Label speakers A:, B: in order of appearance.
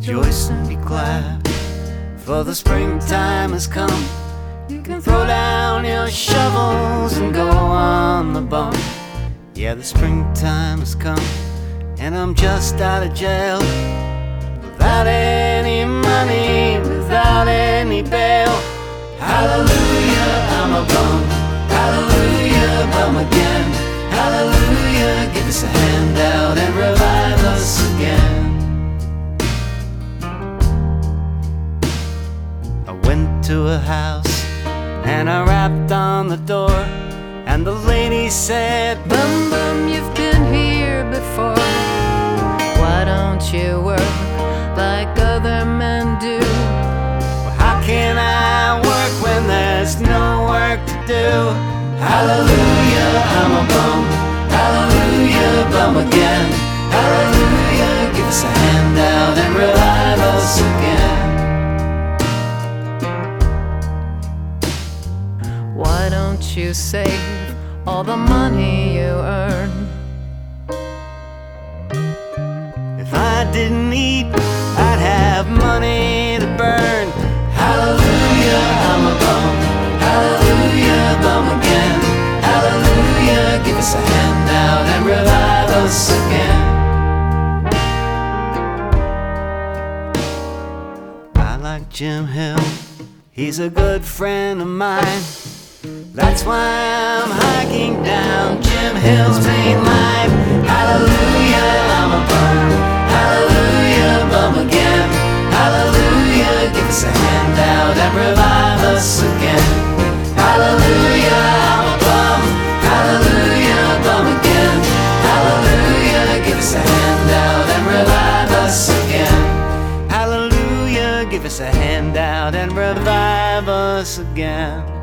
A: rejoice and be glad, for the springtime has come. You can throw down your shovels and go on the bum. Yeah, the springtime has come, and I'm just out of jail, without any money, without any bail. Hallelujah, I'm a bum. Hallelujah, bum again. Hallelujah, give us a handout and revive us again. I went to a house and I rapped on the door, and the lady said,
B: Bum bum, you've been here before. Why don't you work like other men do?
A: Well, how can I work when there's no work to do? Hallelujah, I'm a bum. Hallelujah, bum again. Hallelujah, give us a handout and revive us again.
B: Why don't you save all the money you earn?
A: If I didn't eat, I'd have money to burn. Hallelujah, I'm a bum. Hallelujah, bum again. Hallelujah, give us a handout and revive us again. I like Jim Hill, he's a good friend of mine. That's why I'm hiking down Jim Hill's main line. Hallelujah, I'm a bum. Hallelujah, bum again. Hallelujah, give us a handout and revive us again. Hallelujah, I'm a bum. Hallelujah, bum again. Hallelujah, give us a handout and revive us again. Hallelujah, give us a handout and revive us again.